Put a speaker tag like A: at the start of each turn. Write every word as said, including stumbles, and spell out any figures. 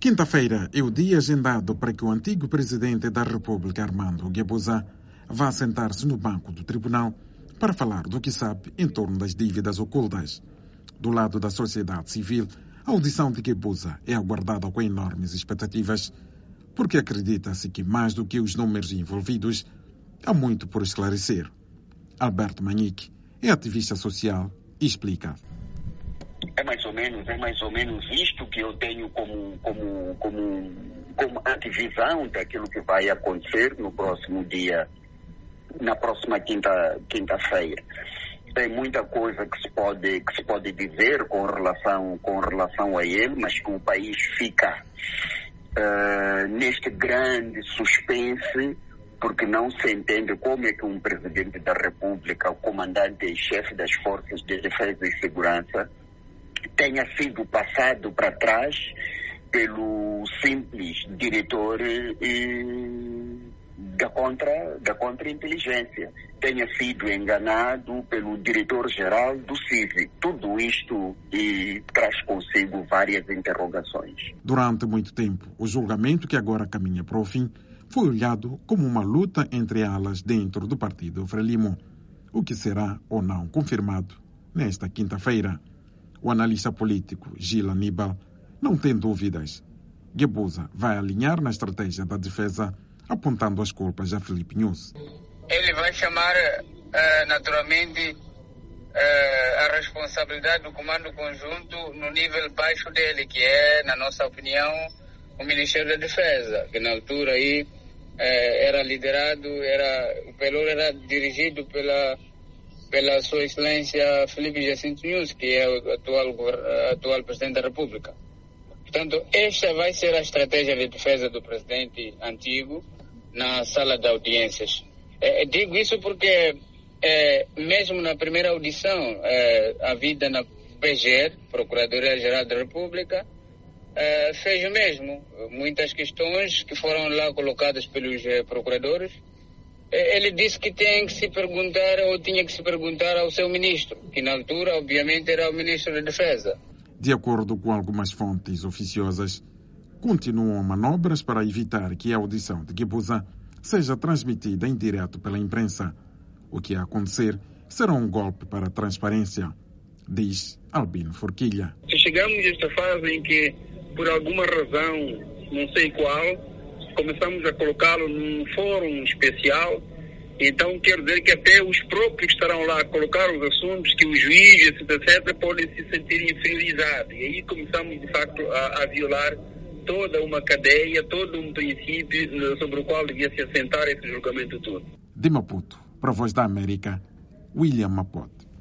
A: Quinta-feira é o dia agendado para que o antigo presidente da República, Armando Guebuza, vá sentar-se no banco do tribunal para falar do que sabe em torno das dívidas ocultas. Do lado da sociedade civil, a audição de Guebuza é aguardada com enormes expectativas, porque acredita-se que, mais do que os números envolvidos, há muito por esclarecer. Alberto Manique é ativista social e explica.
B: É mais ou menos, é mais ou menos isto que eu tenho como, como, como, como antevisão daquilo que vai acontecer no próximo dia, na próxima quinta, quinta-feira. Tem muita coisa que se pode, que se pode dizer com relação, com relação a ele, mas que o país fica uh, neste grande suspense, porque não se entende como é que um presidente da República, o comandante e chefe das forças de defesa e segurança, tenha sido passado para trás pelo simples diretor eh, da contra da contra-inteligência, tenha sido enganado pelo diretor-geral do C I V. Tudo isto eh, traz consigo várias interrogações.
A: Durante muito tempo, o julgamento que agora caminha para o fim foi olhado como uma luta entre alas dentro do partido Frelimo, o que será ou não confirmado nesta quinta-feira. O analista político Gil Aníbal não tem dúvidas. Guebuza vai alinhar na estratégia da defesa, apontando as culpas a Filipe Nunes.
C: Ele vai chamar uh, naturalmente uh, a responsabilidade do comando conjunto no nível baixo dele, que é, na nossa opinião, o Ministério da Defesa, que na altura aí uh, era liderado, era, o pelor era dirigido pela pela Sua Excelência Filipe Jacinto Nunes, que é o atual, atual Presidente da República. Portanto, esta vai ser a estratégia de defesa do presidente antigo na sala de audiências. É, digo isso porque, é, mesmo na primeira audição, é, a vida na P G R, Procuradoria-Geral da República, é, fez o mesmo. Muitas questões que foram lá colocadas pelos é, procuradores, ele disse que tem que se perguntar, ou tinha que se perguntar ao seu ministro, que na altura, obviamente, era o ministro da Defesa.
A: De acordo com algumas fontes oficiosas, continuam manobras para evitar que a audição de Guebuza seja transmitida em direto pela imprensa. O que acontecer será um golpe para a transparência, diz Albino Forquilha.
D: Se chegamos a esta fase em que, por alguma razão, não sei qual, começamos a colocá-lo num fórum especial, então quer dizer que até os próprios que estarão lá a colocar os assuntos, que os juízes, etcétera, podem se sentir inferiorizados. E aí começamos, de facto, a, a violar toda uma cadeia, todo um princípio sobre o qual devia se assentar esse julgamento todo.
A: De Maputo, para a Voz da América, William Mapote.